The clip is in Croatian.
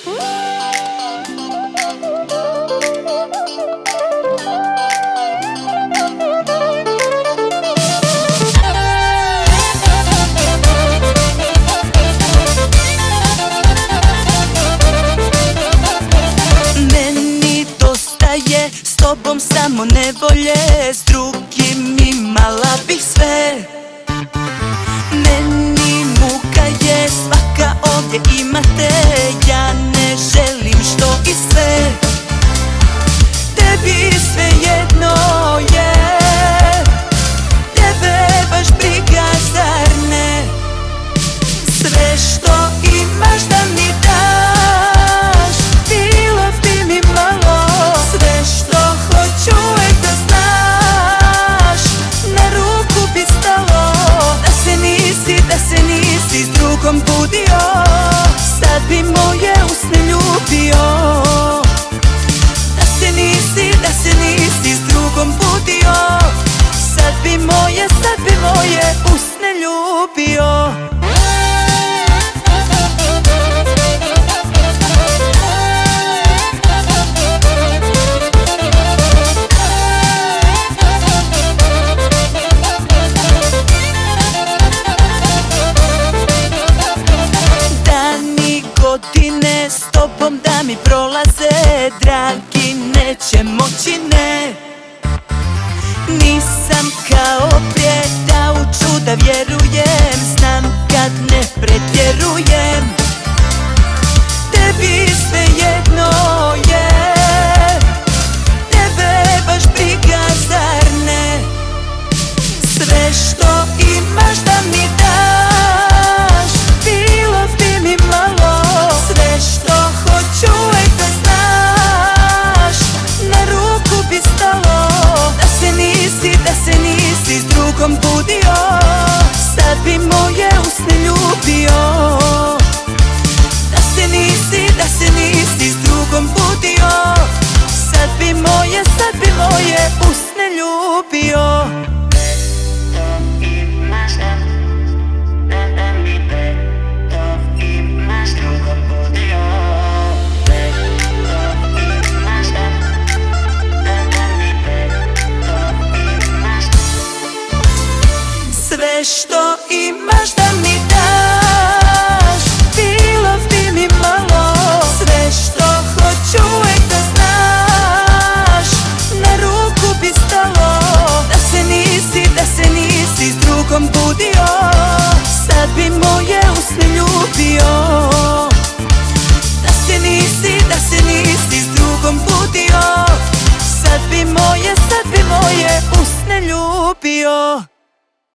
S tobom samo nevolje, s drugim imala bih sve. Meni muka je svaka ovdje imate, ja ne želim što i sve. Tebi svejedno je, tebe baš briga, zar ne? Sve što imaš da mi daš, bilo bi mi malo. Sve što hoću uvek da znaš, na ruku bi stalo. Da se nisi s drugom budio, sad bi moje usne ljubio. Da se nisi s drugom budio, sad bi moje usne ljubio. Godine s tobom da mi prolaze, dragi, neće moći, ne. Nisam kao prije da u čuda vjerujem, znam kad ne pretjerujem. Tebi svejedno je, tebe baš briga, zar ne? Sve što imaš da mi daš, bilo bi mi malo. Sve što hoću uvek da znaš, na ruku bi stalo. Da se nisi s drugom budio, sad bi moje usne ljubio. Da se nisi s drugom budio, sad bi moje usne ljubio. Sve što imaš da mi daš, bilo bi mi malo. Sve što hoću uvek da znaš, na ruku bi stalo. Da se nisi s drugom budio, sad bi moje usne ljubio. Da se nisi s drugom budio, sad bi moje usne ljubio.